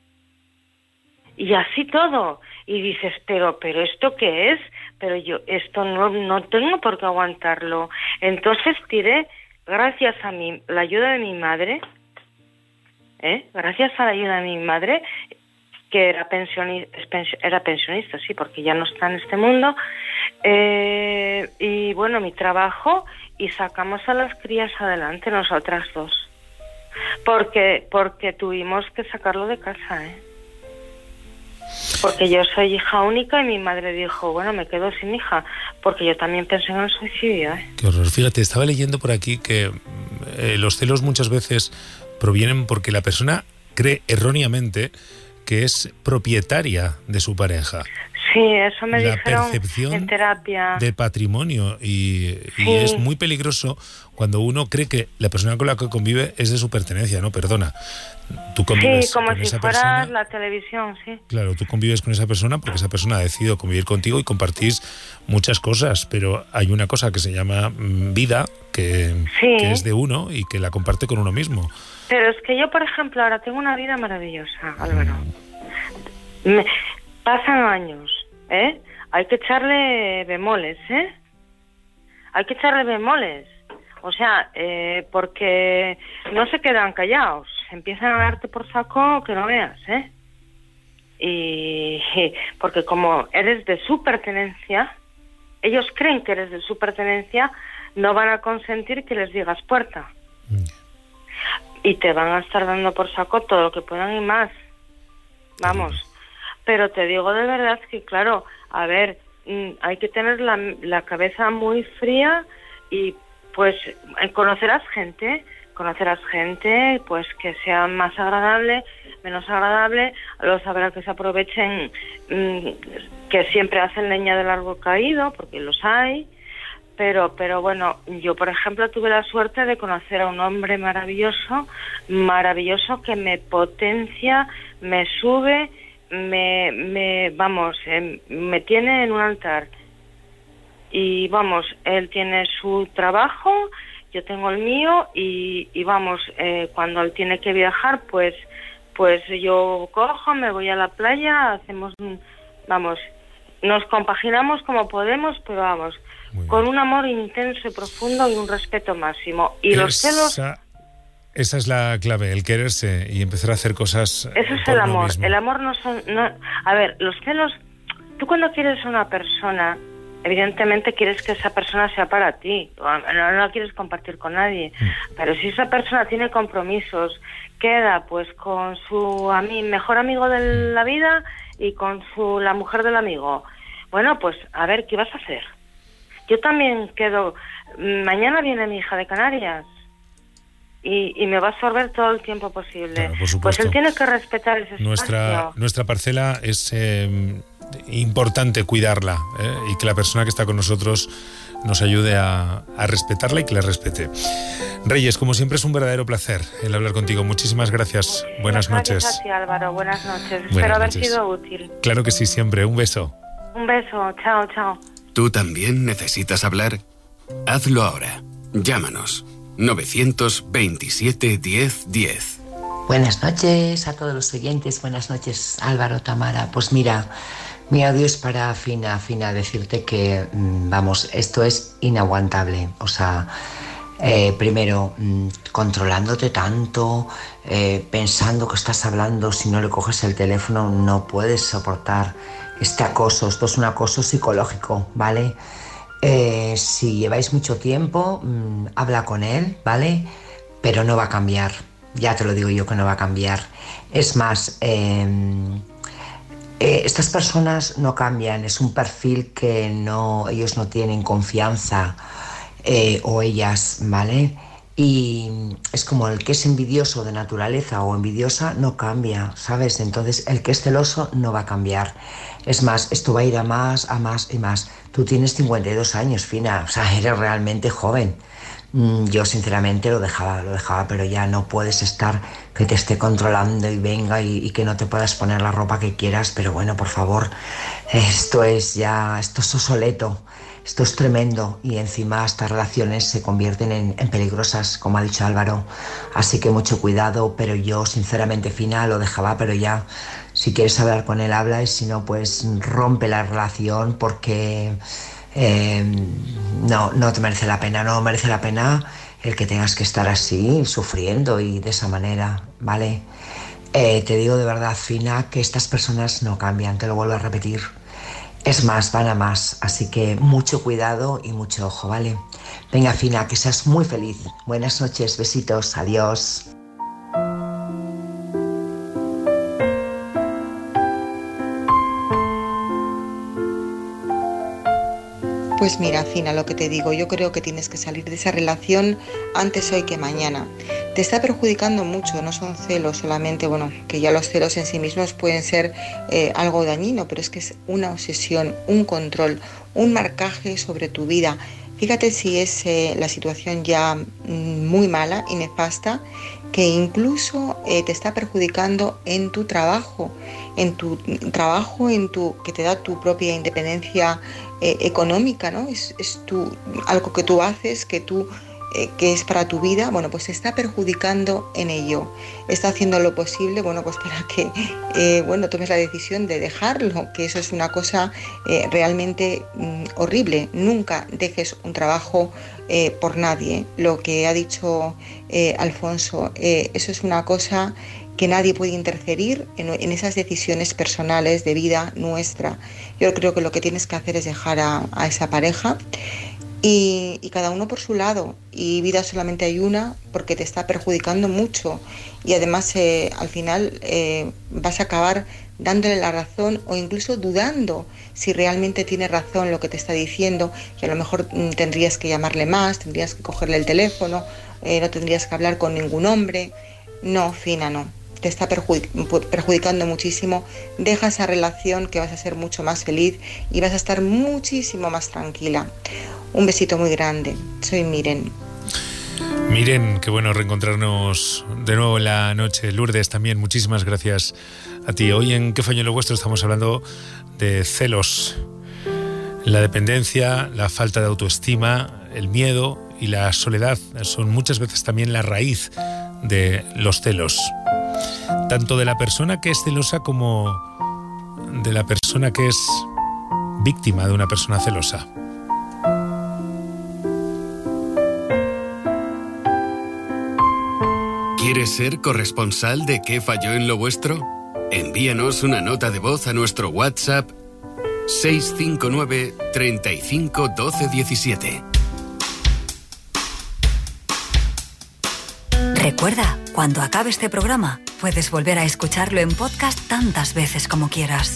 [SPEAKER 13] Y así todo. Y dices, pero ¿esto qué es? Pero yo esto no tengo por qué aguantarlo. Entonces tiré, gracias a la ayuda de mi madre, gracias a la ayuda de mi madre, que era pensionista, sí, porque ya no está en este mundo, y bueno, mi trabajo, y sacamos a las crías adelante, nosotras dos, porque tuvimos que sacarlo de casa, porque yo soy hija única y mi madre dijo, bueno, me quedo sin hija, porque yo también pensé en el suicidio.
[SPEAKER 3] Qué horror. Fíjate, estaba leyendo por aquí que los celos muchas veces provienen porque la persona cree erróneamente que es propietaria de su pareja.
[SPEAKER 13] Sí, eso me dijeron en terapia.
[SPEAKER 3] De patrimonio y es muy peligroso cuando uno cree que la persona con la que convive es de su pertenencia. No, perdona. Tú convives
[SPEAKER 13] como
[SPEAKER 3] con
[SPEAKER 13] si
[SPEAKER 3] esa
[SPEAKER 13] fuera
[SPEAKER 3] persona,
[SPEAKER 13] la televisión, sí.
[SPEAKER 3] Claro, tú convives con esa persona porque esa persona ha decidido convivir contigo y compartís muchas cosas, pero hay una cosa que se llama vida, que es de uno y que la comparte con uno mismo.
[SPEAKER 13] Pero es que yo, por ejemplo, ahora tengo una vida maravillosa, Álvaro. Pasan años, hay que echarle bemoles, hay que echarle bemoles, o sea, porque no se quedan callados, empiezan a darte por saco que no veas, y porque como eres de su pertenencia, ellos creen que eres de su pertenencia, no van a consentir que les digas puerta, y te van a estar dando por saco todo lo que puedan y más, vamos. Pero te digo de verdad que, claro, a ver, hay que tener la cabeza muy fría y, pues, conocerás gente, pues, que sea más agradable, menos agradable, los habrá que se aprovechen, que siempre hacen leña del árbol caído, porque los hay, pero bueno, yo, por ejemplo, tuve la suerte de conocer a un hombre maravilloso, que me potencia, me sube, me tiene en un altar. Y vamos, él tiene su trabajo, yo tengo el mío y vamos, cuando él tiene que viajar, pues yo cojo, me voy a la playa, nos compaginamos como podemos, pero vamos, con un amor intenso y profundo y un respeto máximo. Y los celos
[SPEAKER 3] Esa es la clave, el quererse y empezar a hacer cosas.
[SPEAKER 13] Eso es el amor. El amor no son... A ver, los celos... Tú cuando quieres a una persona, evidentemente quieres que esa persona sea para ti. No la quieres compartir con nadie. Pero si esa persona tiene compromisos, queda pues con su mejor amigo de la vida y con la mujer del amigo. Bueno, pues a ver, ¿qué vas a hacer? Yo también quedo... Mañana viene mi hija de Canarias y me va a absorber todo el tiempo posible.
[SPEAKER 3] Claro, por supuesto.
[SPEAKER 13] Pues él tiene que respetar ese espacio.
[SPEAKER 3] Nuestra parcela es importante cuidarla, y que la persona que está con nosotros nos ayude a respetarla y que la respete. Reyes, como siempre es un verdadero placer el hablar contigo. Muchísimas gracias. Buenas noches.
[SPEAKER 13] Gracias a ti, Álvaro. Buenas noches.
[SPEAKER 3] Buenas
[SPEAKER 13] Espero haber
[SPEAKER 3] noches.
[SPEAKER 13] sido útil.
[SPEAKER 3] Claro que sí, siempre. Un beso.
[SPEAKER 13] Un beso. Chao, chao.
[SPEAKER 2] ¿Tú también necesitas hablar? Hazlo ahora. Llámanos. 927 10 10.
[SPEAKER 14] Buenas noches a todos los oyentes. Buenas noches, Álvaro, Tamara. Pues mira, mi audio es para Fina, decirte que, vamos, esto es inaguantable. O sea, primero, controlándote tanto, pensando que estás hablando, si no le coges el teléfono, no puedes soportar este acoso. Esto es un acoso psicológico, ¿vale? Si lleváis mucho tiempo, habla con él, ¿vale? Pero no va a cambiar. Ya te lo digo yo que no va a cambiar. Es más, estas personas no cambian. Es un perfil que ellos no tienen confianza, o ellas, ¿vale? Y es como el que es envidioso de naturaleza o envidiosa no cambia, ¿sabes? Entonces el que es celoso no va a cambiar. Es más, esto va a ir a más y más. Tú tienes 52 años, Fina, o sea, eres realmente joven. Yo sinceramente lo dejaba, pero ya no puedes estar que te esté controlando y venga y que no te puedas poner la ropa que quieras. Pero bueno, por favor, esto es obsoleto. Esto es tremendo y encima estas relaciones se convierten en peligrosas, como ha dicho Álvaro. Así que mucho cuidado, pero yo sinceramente, Fina, lo dejaba, pero ya, si quieres hablar con él, habla, y si no, pues rompe la relación, porque no te merece la pena, no merece la pena el que tengas que estar así, sufriendo y de esa manera, ¿vale? Te digo de verdad, Fina, que estas personas no cambian, te lo vuelvo a repetir. Es más, van a más, así que mucho cuidado y mucho ojo, ¿vale? Venga, Fina, que seas muy feliz. Buenas noches, besitos, adiós.
[SPEAKER 15] Pues mira, Fina, lo que te digo, yo creo que tienes que salir de esa relación antes hoy que mañana. Te está perjudicando mucho, no son celos solamente, bueno, que ya los celos en sí mismos pueden ser algo dañino, pero es que es una obsesión, un control, un marcaje sobre tu vida. Fíjate si es la situación ya muy mala y nefasta, que incluso te está perjudicando en tu trabajo, que te da tu propia independencia económica, ¿no? Es algo que tú haces, que es para tu vida. Bueno, pues te está perjudicando en ello. Está haciendo lo posible, bueno, pues para que tomes la decisión de dejarlo, que eso es una cosa realmente horrible. Nunca dejes un trabajo por nadie. Lo que ha dicho Alfonso, eso es una cosa que nadie puede interferir en esas decisiones personales de vida nuestra. Yo creo que lo que tienes que hacer es dejar a esa pareja y cada uno por su lado, y vida solamente hay una, porque te está perjudicando mucho, y además al final vas a acabar dándole la razón o incluso dudando si realmente tiene razón lo que te está diciendo, y a lo mejor tendrías que llamarle más, tendrías que cogerle el teléfono, no tendrías que hablar con ningún hombre. No, Fina, no. Te está perjudicando muchísimo. Deja esa relación, que vas a ser mucho más feliz y vas a estar muchísimo más tranquila. Un besito muy grande. Soy Miren.
[SPEAKER 3] Miren, qué bueno reencontrarnos de nuevo en la noche. Lourdes, también muchísimas gracias a ti. Hoy en ¿Qué falló en lo vuestro? Estamos hablando de celos, la dependencia, la falta de autoestima, el miedo y la soledad son muchas veces también la raíz de los celos, tanto de la persona que es celosa como de la persona que es víctima de una persona celosa.
[SPEAKER 2] ¿Quieres ser corresponsal de ¿Qué falló en lo vuestro? Envíanos una nota de voz a nuestro WhatsApp 659 35 12 17.
[SPEAKER 1] Recuerda, cuando acabe este programa, puedes volver a escucharlo en podcast tantas veces como quieras.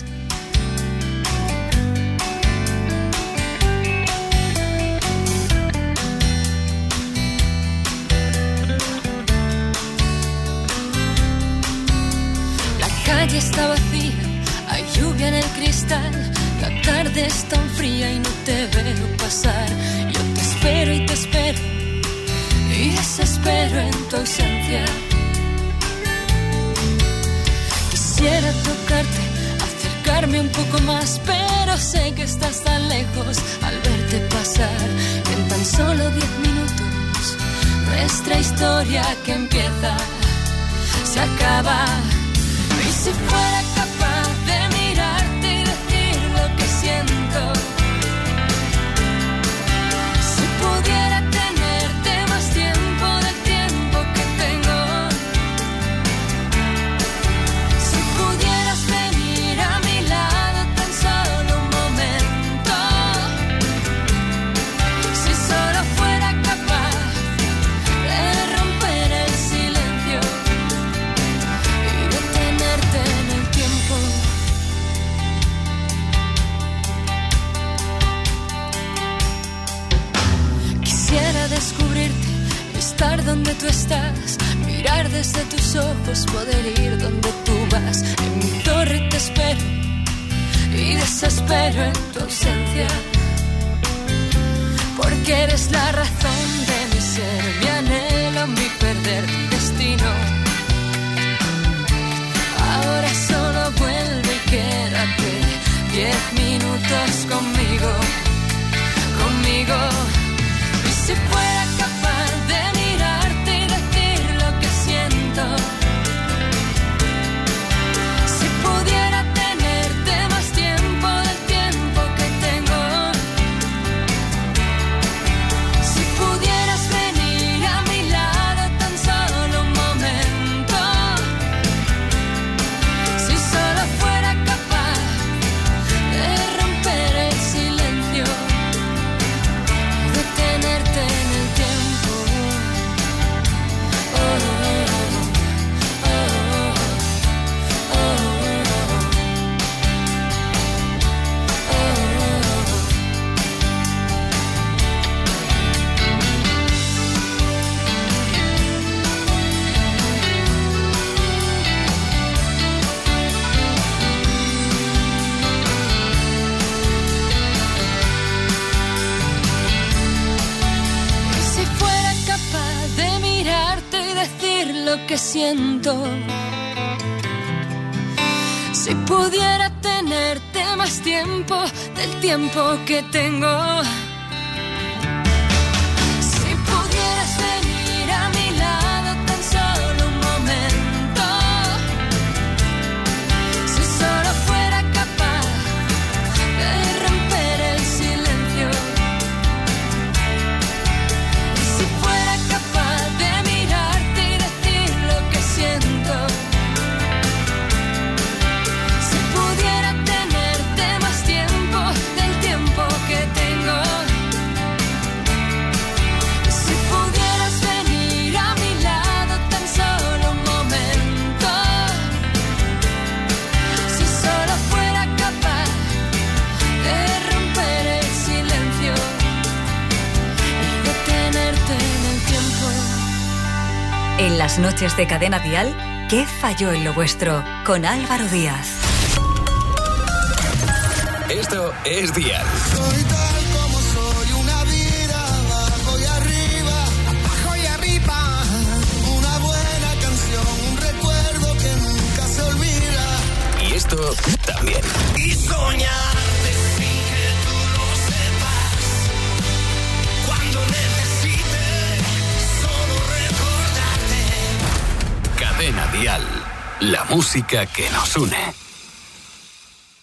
[SPEAKER 12] La calle está vacía, hay lluvia en el cristal. La tarde es tan fría y no te veo pasar. Yo te espero y desespero en tu ausencia. Quisiera tocarte, acercarme un poco más, pero sé que estás tan lejos al verte pasar. Que en tan solo 10 minutos nuestra historia que empieza se acaba. Y si fuera capaz de mirarte y decir lo que siento, si pudiera tenerte más tiempo del tiempo que tengo, si pudieras venir a mi lado tan solo un momento, si solo fuera capaz de romper el silencio y detenerte en el tiempo. Quisiera descubrirte, estar donde tú estás, mirar desde tus ojos, poder ir donde tú vas. En mi torre te espero y desespero en tu ausencia, porque eres la razón de mi ser, mi anhelo, mi perder destino. Ahora solo vuelve y quédate 10 minutos conmigo. Y si fuera capaz de mirarte y decir lo que siento, si pudiera tenerte más tiempo del tiempo que tengo, si pudieras venir a mi lado tan solo un momento, si solo fuera capaz de romper el silencio, detenerte en el tiempo. Oh, oh, oh, Si fuera capaz de mirarte y decir lo que siento, si pudiera tenerte más tiempo del tiempo que tengo, si pudieras venir a mi lado tan solo un momento, si solo fuera capaz de romper el silencio, si fuera capaz de mirarte y decir lo que siento, si pudiera tenerte más tiempo del tiempo que tengo, si pudieras venir a mi lado tan solo un momento, si solo fuera capaz de romper el silencio y detenerte en el tiempo.
[SPEAKER 1] En las noches de Cadena Dial, ¿Qué falló en lo vuestro? Con Álvaro Díaz.
[SPEAKER 2] Esto es Dial.
[SPEAKER 16] Soy tal como soy, una vida abajo y arriba, abajo y arriba. Una buena canción, un recuerdo que nunca se olvida.
[SPEAKER 2] Y esto también.
[SPEAKER 16] Y soñarte sin que tú lo sepas. Cuando necesites solo recordarte.
[SPEAKER 2] Cadena Dial. La música que nos une.